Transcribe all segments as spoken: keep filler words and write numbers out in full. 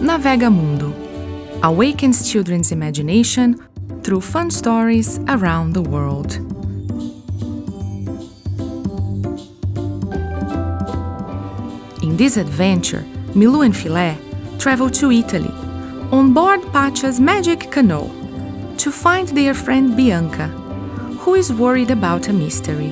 Navega Mundo awakens children's imagination through fun stories around the world. In this adventure, Milou and Filé travel to Italy on board Pacha's magic canoe to find their friend Bianca, who is worried about a mystery.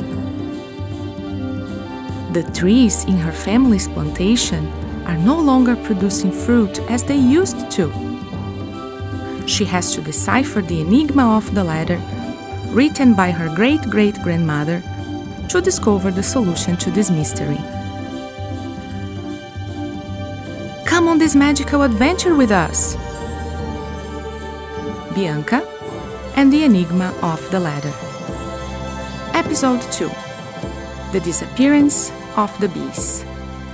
The trees in her family's plantation are no longer producing fruit as they used to. She has to decipher the enigma of the letter, written by her great-great-grandmother, to discover the solution to this mystery. Come on this magical adventure with us! Bianca and the Enigma of the Letter. Episode two. The Disappearance of the Bees.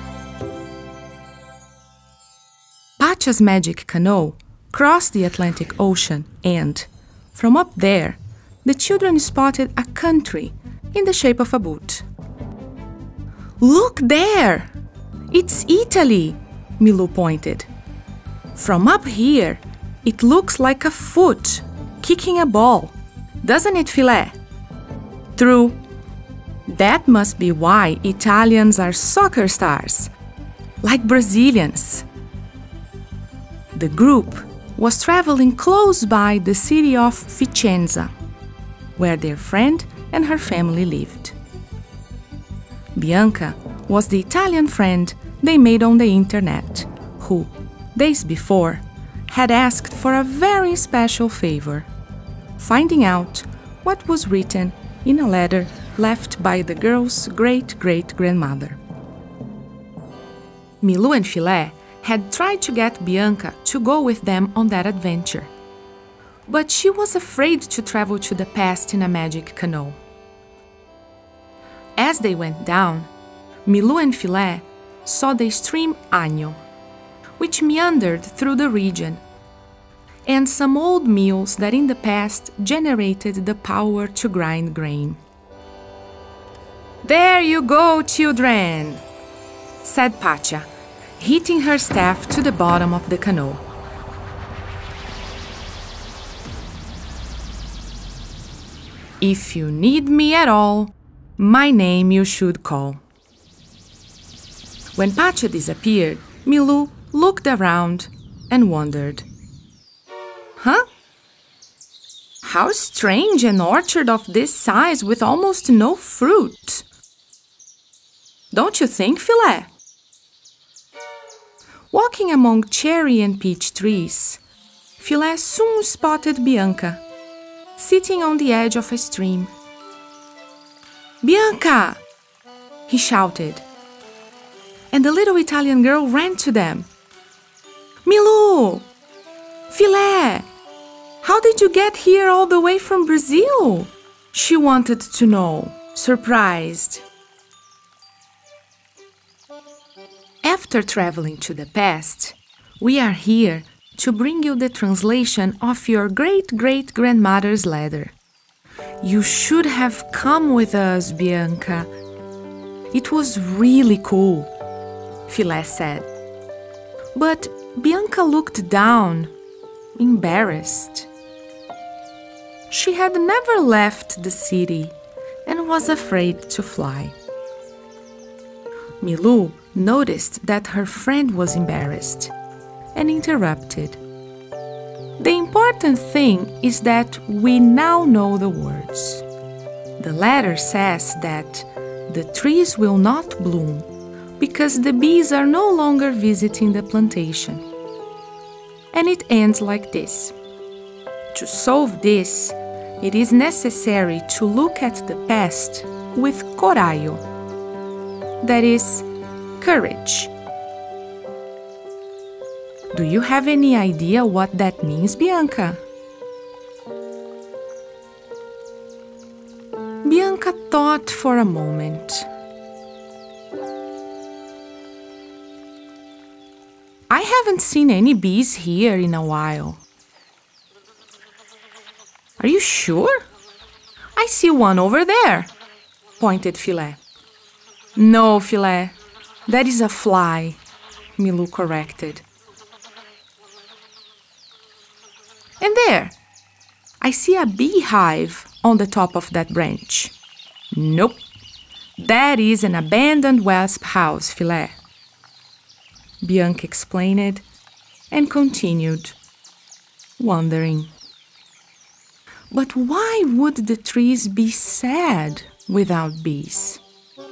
Pacha's magic canoe crossed the Atlantic Ocean and, from up there, the children spotted a country in the shape of a boot. "Look there! It's Italy!" Milou pointed. "From up here, it looks like a foot kicking a ball, doesn't it, Filé?" "True. That must be why Italians are soccer stars, like Brazilians." The group was traveling close by the city of Vicenza, where their friend and her family lived. Bianca was the Italian friend they made on the internet, who, days before, had asked for a very special favor, finding out what was written in a letter left by the girl's great-great-grandmother. Milou and Filé had tried to get Bianca to go with them on that adventure, but she was afraid to travel to the past in a magic canoe. As they went down, Milou and Filé saw the stream Agno, which meandered through the region, and some old mills that in the past generated the power to grind grain. "There you go, children," said Pacha, hitting her staff to the bottom of the canoe. "If you need me at all, my name you should call." When Pacha disappeared, Milou looked around and wondered. Huh? How strange an orchard of this size with almost no fruit. Don't you think, Filé? Walking among cherry and peach trees, Filé soon spotted Bianca, sitting on the edge of a stream. "Bianca!" he shouted, and the little Italian girl ran to them. "Milou! Filé! How did you get here all the way from Brazil?" she wanted to know, surprised. After traveling to the past, we are here to bring you the translation of your great-great-grandmother's letter. You should have come with us, Bianca. It was really cool, Filé said. But Bianca looked down, embarrassed. She had never left the city and was afraid to fly. Milou noticed that her friend was embarrassed and interrupted. "The important thing is that we now know the words. The letter says that the trees will not bloom because the bees are no longer visiting the plantation. And it ends like this. To solve this, it is necessary to look at the past with coraggio, that is, courage." Do you have any idea what that means, Bianca? Bianca thought for a moment. I haven't seen any bees here in a while. Are you sure? I see one over there, pointed Filé. No, Filé, that is a fly, Milou corrected. And there, I see a beehive on the top of that branch. Nope, that is an abandoned wasp house, Filé. Bianca explained and continued, wondering. But why would the trees be sad without bees?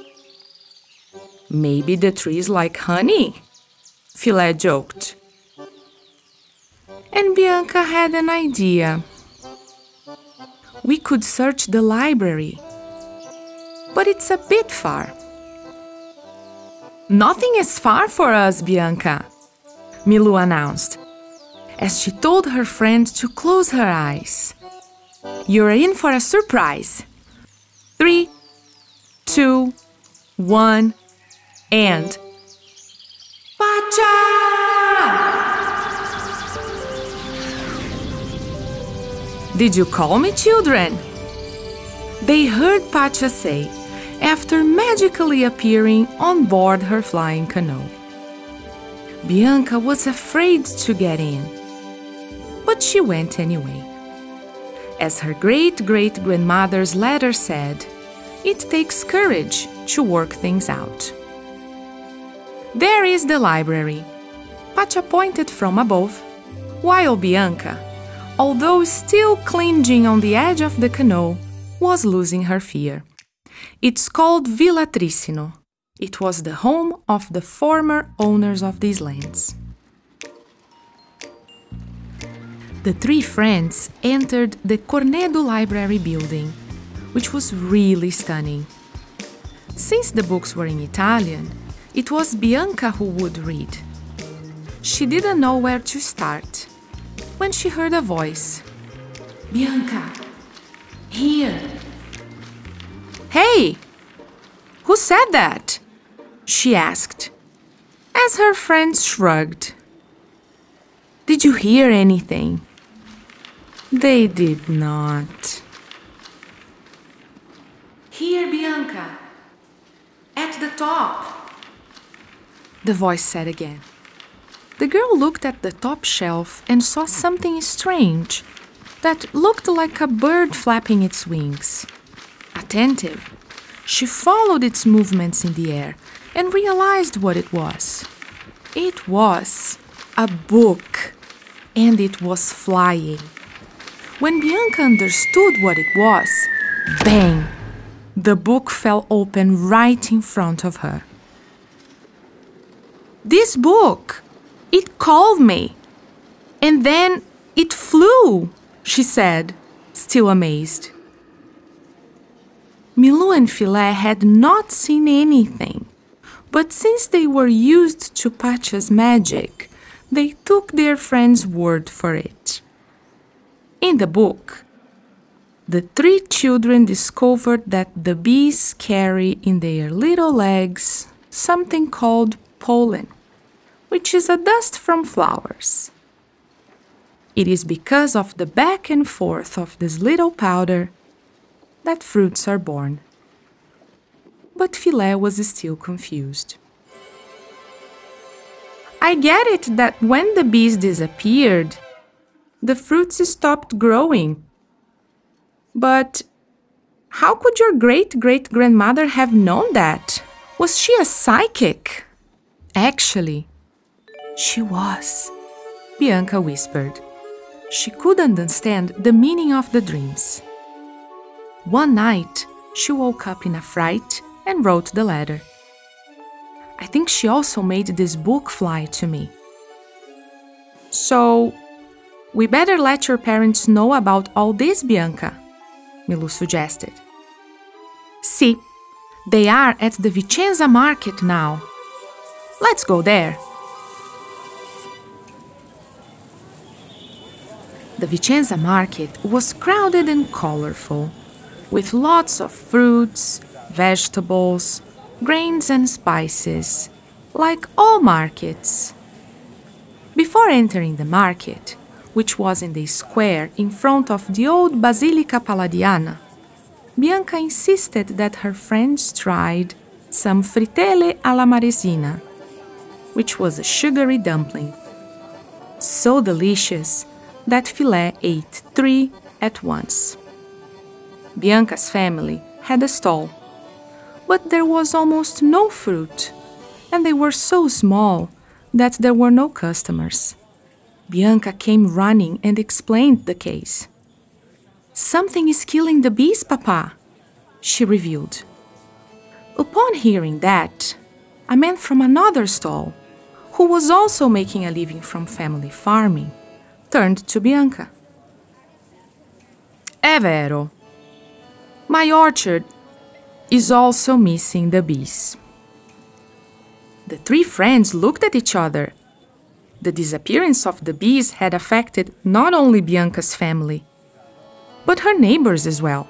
Maybe the trees like honey, Filé joked. And Bianca had an idea. We could search the library, but it's a bit far. Nothing is far for us, Bianca, Milou announced, as she told her friend to close her eyes. You're in for a surprise. Three, two, one, and... Pacha! Did you call me, children? They heard Pacha say after magically appearing on board her flying canoe. Bianca was afraid to get in, but she went anyway. As her great-great-grandmother's letter said, it takes courage to work things out. There is the library, Pacha pointed from above, while Bianca, although still clinging on the edge of the canoe, was losing her fear. It's called Vila Tricino. It was the home of the former owners of these lands. The three friends entered the Cornedo Library building, which was really stunning. Since the books were in Italian, it was Bianca who would read. She didn't know where to start when she heard a voice. Bianca, here. Hey, who said that? She asked, as her friends shrugged. Did you hear anything? They did not. Here, Bianca, at the top, the voice said again. The girl looked at the top shelf and saw something strange that looked like a bird flapping its wings. Attentive, she followed its movements in the air and realized what it was. It was a book, and it was flying. When Bianca understood what it was, bang! The book fell open right in front of her. This book, it called me, and then it flew, she said, still amazed. Milou and Filé had not seen anything, but since they were used to Pacha's magic, they took their friend's word for it. In the book, the three children discovered that the bees carry in their little legs something called pollen, which is a dust from flowers. It is because of the back and forth of this little powder that fruits are born. But Filé was still confused. I get it that when the bees disappeared, the fruits stopped growing. But how could your great-great-grandmother have known that? Was she a psychic? Actually, she was, Bianca whispered. She could understand the meaning of the dreams. One night, she woke up in a fright and wrote the letter. I think she also made this book fly to me. So, we better let your parents know about all this, Bianca, Milou suggested. See, they are at the Vicenza market now. Let's go there. The Vicenza market was crowded and colorful, with lots of fruits, vegetables, grains and spices, like all markets. Before entering the market, which was in the square in front of the old Basilica Palladiana, Bianca insisted that her friends tried some frittelle alla maresina, which was a sugary dumpling. So delicious that Filé ate three at once. Bianca's family had a stall, but there was almost no fruit, and they were so small that there were no customers. Bianca came running and explained the case. "Something is killing the bees, Papa," she revealed. Upon hearing that, a man from another stall, who was also making a living from family farming, turned to Bianca. "É vero. My orchard is also missing the bees." The three friends looked at each other. The disappearance of the bees had affected not only Bianca's family, but her neighbors as well.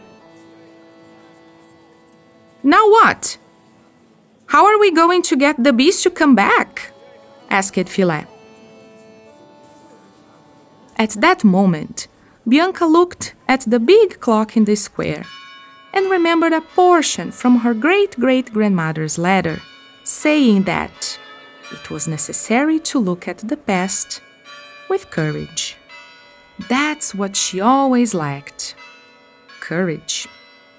"Now what? How are we going to get the bees to come back?" asked Filé. At that moment, Bianca looked at the big clock in the square and remembered a portion from her great-great-grandmother's letter saying that it was necessary to look at the past with courage. That's what she always lacked. Courage.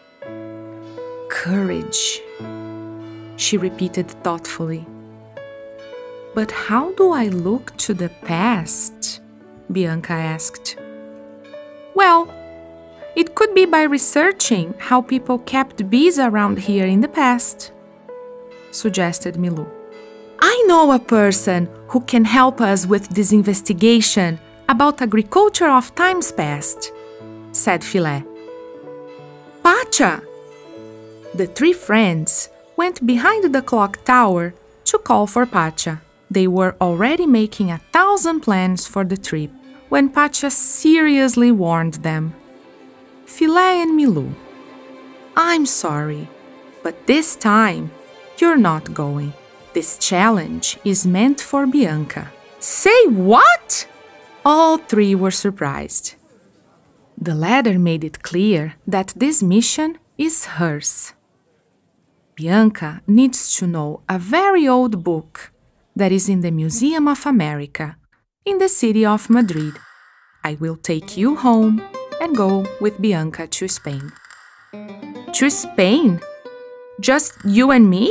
Courage, she repeated thoughtfully. "But how do I look to the past?" Bianca asked. "Well, it could be by researching how people kept bees around here in the past," suggested Milou. "I know a person who can help us with this investigation about agriculture of times past," said Filé. "Pacha!" The three friends went behind the clock tower to call for Pacha. They were already making a thousand plans for the trip when Pacha seriously warned them. "Filé and Milou, I'm sorry, but this time you're not going. This challenge is meant for Bianca." "Say what?" All three were surprised. The letter made it clear that this mission is hers. Bianca needs to know a very old book that is in the Museum of America, in the city of Madrid. I will take you home and go with Bianca to Spain. To Spain? Just you and me?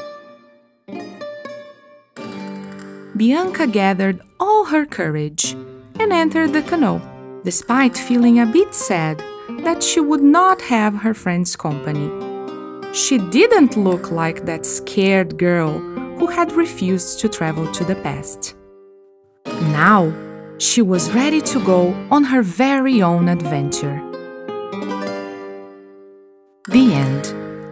Bianca gathered all her courage and entered the canoe, despite feeling a bit sad that she would not have her friend's company. She didn't look like that scared girl who had refused to travel to the past. Now, she was ready to go on her very own adventure. The end.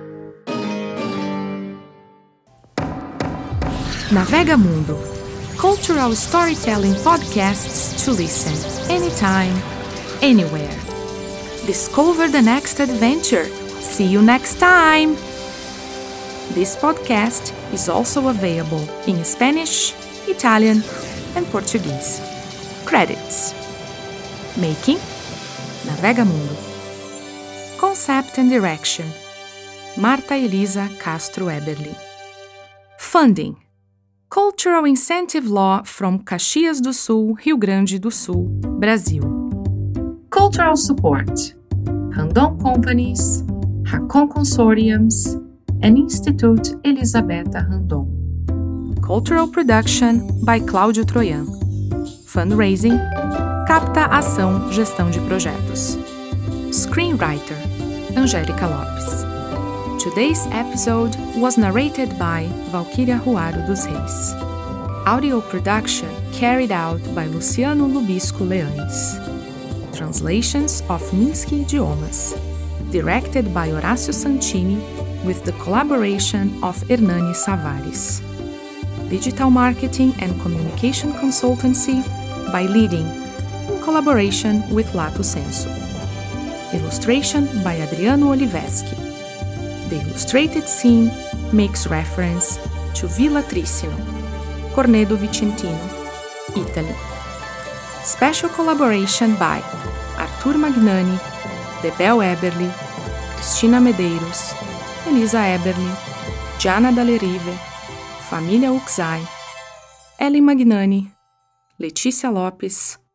Navega Mundo. Cultural storytelling podcasts to listen anytime, anywhere. Discover the next adventure. See you next time! This podcast is also available in Spanish, Italian, and Portuguese. Credits: Making, Navega Mundo. Concept and Direction, Marta Elisa Castro Eberli. Funding: Cultural Incentive Law from Caxias do Sul, Rio Grande do Sul, Brasil. Cultural Support: Randon Companies, Racon Consortiums, and Institute Elisabetta Randon. Cultural Production by Cláudio Troian. Fundraising: Capta Ação Gestão de Projetos. Screenwriter: Angélica Lopes. Today's episode was narrated by Valquíria Ruaro dos Reis. Audio production carried out by Luciano Lubisco Leães. Translations of Minsky Idiomas. Directed by Horácio Santini with the collaboration of Hernani Savares. Digital Marketing and Communication Consultancy by Leading, in collaboration with Lato Senso. Illustration by Adriano Oliveski. The illustrated scene makes reference to Villa Tricino, Cornedo Vicentino, Italy. Special collaboration by Arthur Magnani, Bebel Eberli, Cristina Medeiros, Elisa Eberli, Gianna Dallerive, Família Uxai, Ellen Magnani, Letícia Lopes,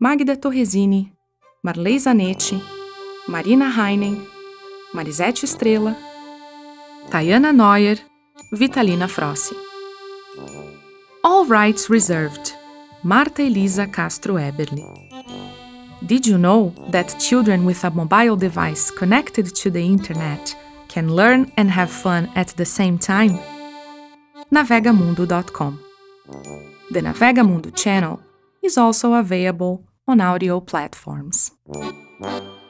Magda Torresini, Marley Zanetti, Marina Heinen, Marisete Estrela, Tayana Neuer, Vitalina Frossi. All rights reserved. Marta Elisa Castro Eberly. Did you know that children with a mobile device connected to the internet can learn and have fun at the same time? Navegamundo dot com. The Navegamundo channel is also available on audio platforms.